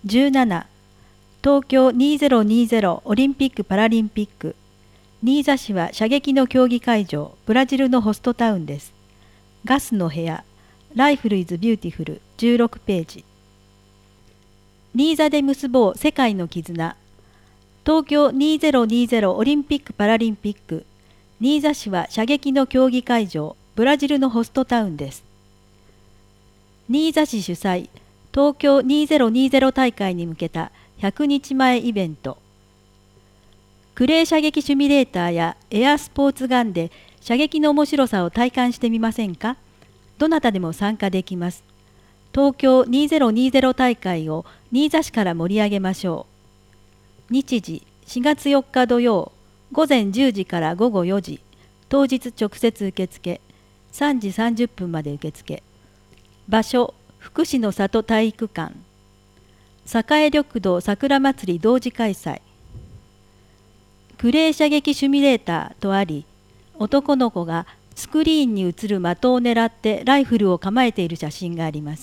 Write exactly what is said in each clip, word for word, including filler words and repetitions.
じゅうなな、東京にせんにじゅうオリンピック・パラリンピック。新座市は射撃の競技会場、ブラジルのホストタウンです。ガスの部屋、ライフルイズビューティフル、じゅうろくページ。新座で結ぼう世界の絆。東京にせんにじゅうオリンピック・パラリンピック。新座市は射撃の競技会場、ブラジルのホストタウンです。新座市主催、東京にせんにじゅう大会に向けたひゃくにちまえイベント。クレー射撃シミュレーターやエアスポーツガンで射撃の面白さを体感してみませんか？どなたでも参加できます。東京にせんにじゅう大会を新座市から盛り上げましょう。日時しがつよっか土曜、午前じゅうじから午後よじ、当日直接受付、さんじさんじゅっぷんまで受付。場所、福祉の里体育館。栄緑道桜祭り同時開催。クレー射撃シミュレーターとあり、男の子がスクリーンに映る的を狙ってライフルを構えている写真があります。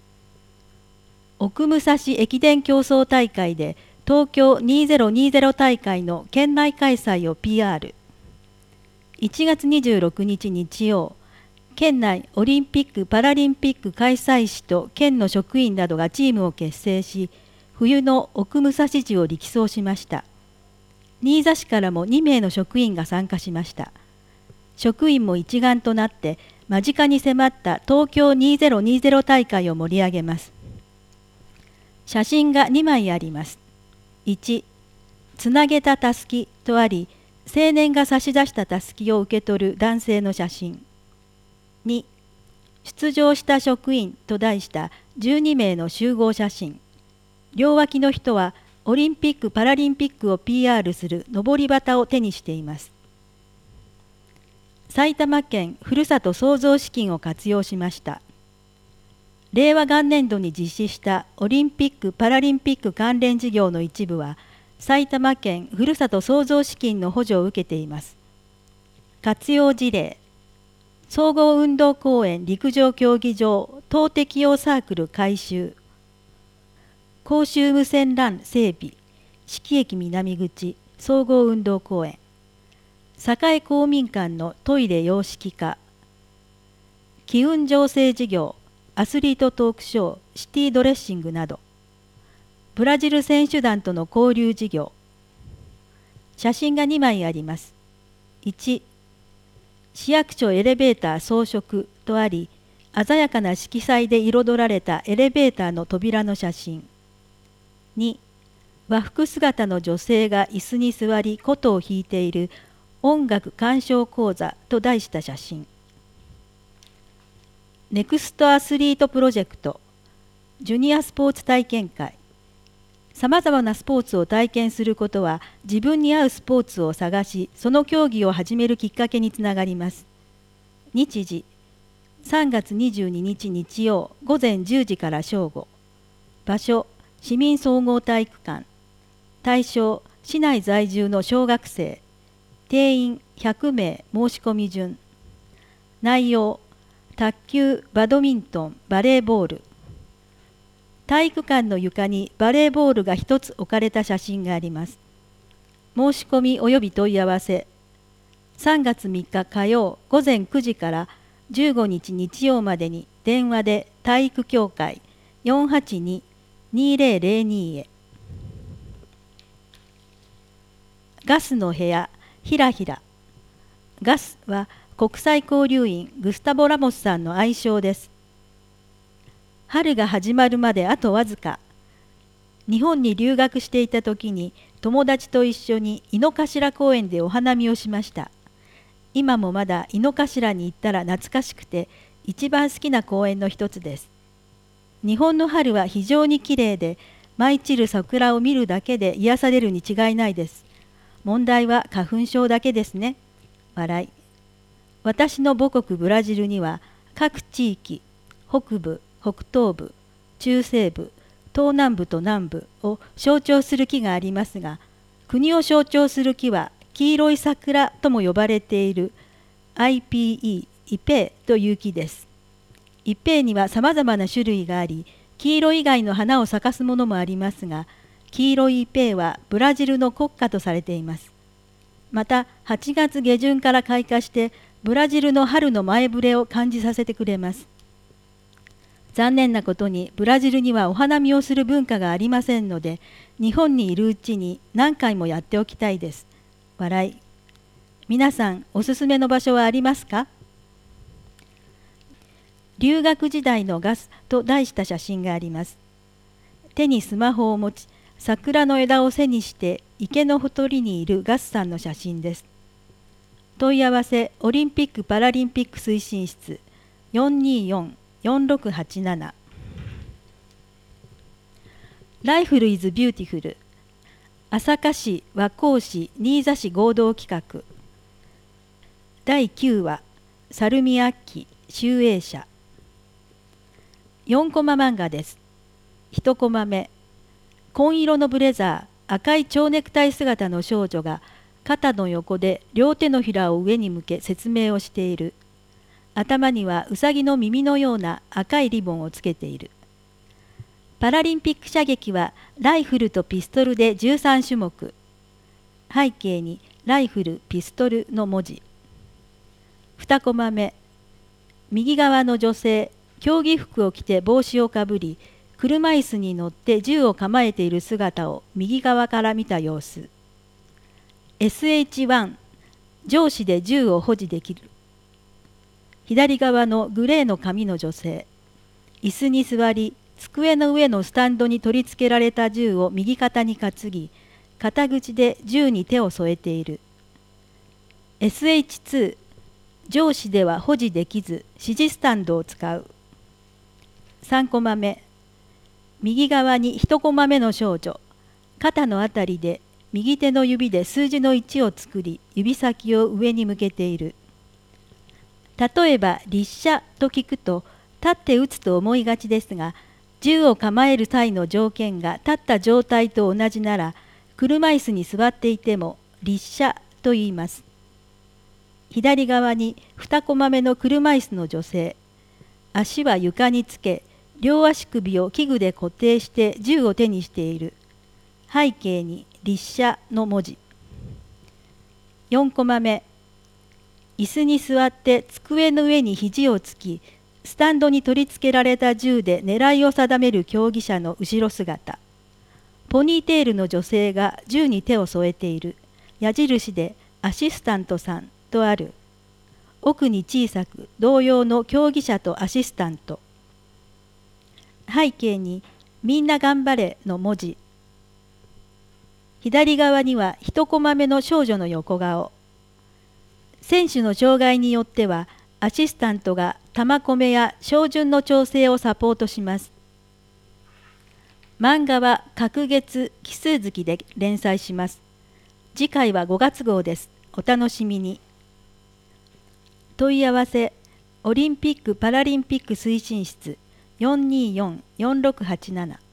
奥武蔵駅伝競争大会で東京にせんにじゅう大会の県内開催を ピーアール。いちがつにじゅうろくにち日曜、県内オリンピック・パラリンピック開催市と県の職員などがチームを結成し、冬の奥武蔵市を力走しました。新座市からもにめいの職員が参加しました。職員も一丸となって間近に迫った東京にせんにじゅう大会を盛り上げます。写真がにまいあります。いち、つなげたたすきとあり、青年が差し出したたすきを受け取る男性の写真。に、出場した職員と題したじゅうにめいの集合写真。両脇の人はオリンピック・パラリンピックを ピーアール するのぼり旗を手にしています。埼玉県ふるさと創造資金を活用しました。令和元年度に実施したオリンピック・パラリンピック関連事業の一部は、埼玉県ふるさと創造資金の補助を受けています。活用事例。総合運動公園陸上競技場等適用サークル改修。公衆無線 ラン 整備、四季駅南口総合運動公園。栄公民館のトイレ洋式化。機運醸成事業、アスリートトークショー、シティドレッシングなど。ブラジル選手団との交流事業。写真がにまいあります。いち、市役所エレベーター装飾とあり、鮮やかな色彩で彩られたエレベーターの扉の写真。に、和服姿の女性が椅子に座り琴を弾いている音楽鑑賞講座と題した写真。ネクストアスリートプロジェクト、ジュニアスポーツ体験会。さまざまなスポーツを体験することは自分に合うスポーツを探し、その競技を始めるきっかけにつながります。日時、さんがつにじゅうににち日曜午前じゅうじから正午。場所、市民総合体育館。対象、市内在住の小学生。定員ひゃくめい申し込み順。内容、卓球、バドミントン、バレーボール。体育館の床にバレーボールが一つ置かれた写真があります。申し込み及び問い合わせ。さんがつみっか火曜午前くじからじゅうごにち日曜までに電話で体育協会 よんはちに にぜろぜろに へ。ガスの部屋、ひらひら。ガスは国際交流員グスタボ・ラモスさんの愛称です。春が始まるまであとわずか。日本に留学していた時に友達と一緒に井の頭公園でお花見をしました。今もまだ井の頭に行ったら懐かしくて一番好きな公園の一つです。日本の春は非常にきれいで、舞い散る桜を見るだけで癒されるに違いないです。問題は花粉症だけですね。笑い。私の母国ブラジルには各地域、北部、北東部、中西部、東南部と南部を象徴する木がありますが、国を象徴する木は黄色い桜とも呼ばれている アイピーイー、イペーという木です。一平にはさまざまな種類があり、 黄色以外の花を咲かすものもありますが、黄色いイペイはブラジルの国花とされています。またはちがつ下旬から開花してブラジルの春の前触れを感じさせてくれます。残念なことにブラジルにはお花見をする文化がありませんので、日本にいるうちに何回もやっておきたいです。笑い。皆さんおすすめの場所はありますか？留学時代のガスと題した写真があります。手にスマホを持ち、桜の枝を背にして池のほとりにいるガスさんの写真です。問い合わせオリンピック・パラリンピック推進室 よんにーよん よんろくはちなな。 ライフルイズビューティフル、朝霞市和光市新座市合同企画。だいきゅうわ、サルミアッキ集英社。よんコマ漫画です。いちコマ目、紺色のブレザー、赤い蝶ネクタイ姿の少女が肩の横で両手のひらを上に向け説明をしている。頭にはうさぎの耳のような赤いリボンをつけている。パラリンピック射撃はライフルとピストルでじゅうさんしゅもく。背景にライフル、ピストルの文字。にコマ目、右側の女性、競技服を着て帽子をかぶり、車椅子に乗って銃を構えている姿を右側から見た様子。エスエイチワン、上司で銃を保持できる。左側のグレーの髪の女性、椅子に座り、机の上のスタンドに取り付けられた銃を右肩に担ぎ、肩口で銃に手を添えている。エスエイチツー、上司では保持できず指示スタンドを使う。さんコマ目、右側にいちコマ目の少女、肩のあたりで右手の指で数字のいちを作り、指先を上に向けている。例えば立射と聞くと立って撃つと思いがちですが、銃を構える際の条件が立った状態と同じなら、車椅子に座っていても立射と言います。左側ににコマ目の車椅子の女性、足は床につけ、両足首を器具で固定して銃を手にしている。背景に立射の文字。よんコマ目、椅子に座って机の上に肘をつき、スタンドに取り付けられた銃で狙いを定める競技者の後ろ姿。ポニーテールの女性が銃に手を添えている。矢印でアシスタントさんとある。奥に小さく同様の競技者とアシスタント。背景にみんな頑張れの文字。左側にはいちコマ目の少女の横顔。選手の障害によってはアシスタントが玉込めや照準の調整をサポートします。漫画は隔月奇数月で連載します。次回はごがつごうです。お楽しみに。問い合わせオリンピック・パラリンピック推進室 よんにーよん よんろくはちなな。